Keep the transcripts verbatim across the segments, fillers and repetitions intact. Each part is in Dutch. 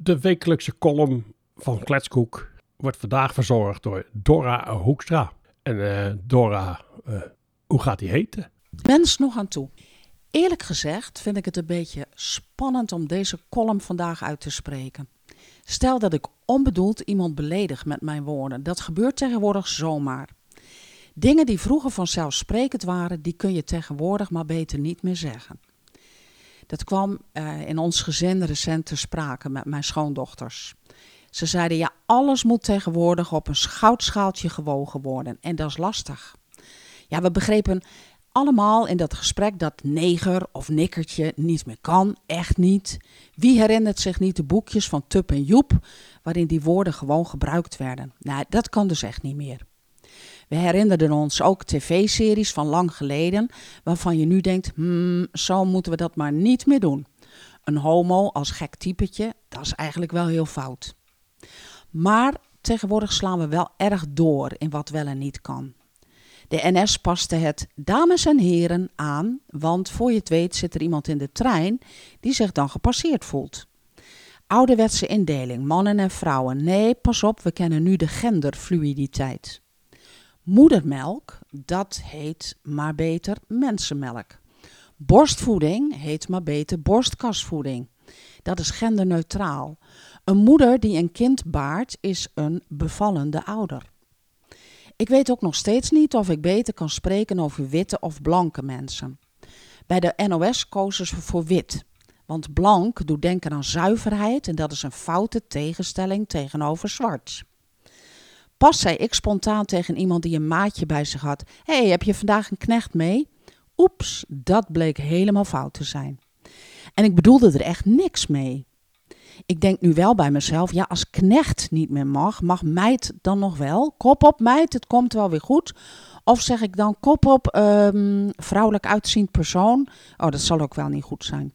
De wekelijkse column van Kletskoek wordt vandaag verzorgd door Dora Hoekstra. En uh, Dora, uh, hoe gaat die heten? Wens nog aan toe. Eerlijk gezegd vind ik het een beetje spannend om deze column vandaag uit te spreken. Stel dat ik onbedoeld iemand beledig met mijn woorden. Dat gebeurt tegenwoordig zomaar. Dingen die vroeger vanzelfsprekend waren, die kun je tegenwoordig maar beter niet meer zeggen. Dat kwam uh, in ons gezin recent ter sprake met mijn schoondochters. Ze zeiden, ja, alles moet tegenwoordig op een goudschaaltje gewogen worden. En dat is lastig. Ja, we begrepen allemaal in dat gesprek dat neger of nikkertje niet meer kan. Echt niet. Wie herinnert zich niet de boekjes van Tup en Joep, waarin die woorden gewoon gebruikt werden? Nou, dat kan dus echt niet meer. We herinnerden ons ook tv-series van lang geleden, waarvan je nu denkt, hmm, zo moeten we dat maar niet meer doen. Een homo als gek typetje, dat is eigenlijk wel heel fout. Maar tegenwoordig slaan we wel erg door in wat wel en niet kan. De N S paste het dames en heren aan, want voor je het weet zit er iemand in de trein die zich dan gepasseerd voelt. Ouderwetse indeling, mannen en vrouwen. Nee, pas op, we kennen nu de genderfluiditeit. Moedermelk, dat heet maar beter mensenmelk. Borstvoeding heet maar beter borstkasvoeding. Dat is genderneutraal. Een moeder die een kind baart is een bevallende ouder. Ik weet ook nog steeds niet of ik beter kan spreken over witte of blanke mensen. Bij de N O S kozen ze voor wit. Want blank doet denken aan zuiverheid en dat is een foute tegenstelling tegenover zwart. Pas zei ik spontaan tegen iemand die een maatje bij zich had. Hé, hey, heb je vandaag een knecht mee? Oeps, dat bleek helemaal fout te zijn. En ik bedoelde er echt niks mee. Ik denk nu wel bij mezelf, ja, als knecht niet meer mag, mag meid dan nog wel? Kop op meid, het komt wel weer goed. Of zeg ik dan kop op um, vrouwelijk uitziend persoon? Oh, dat zal ook wel niet goed zijn.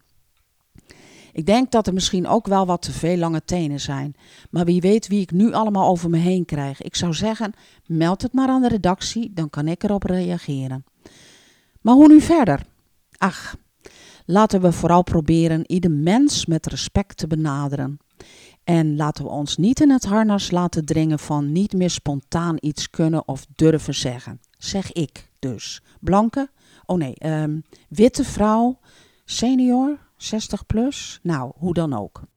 Ik denk dat er misschien ook wel wat te veel lange tenen zijn. Maar wie weet wie ik nu allemaal over me heen krijg. Ik zou zeggen, meld het maar aan de redactie, dan kan ik erop reageren. Maar hoe nu verder? Ach, laten we vooral proberen ieder mens met respect te benaderen. En laten we ons niet in het harnas laten dringen van niet meer spontaan iets kunnen of durven zeggen. Zeg ik dus. Blanke? Oh nee, um, witte vrouw, senior, zestig plus? Nou, hoe dan ook.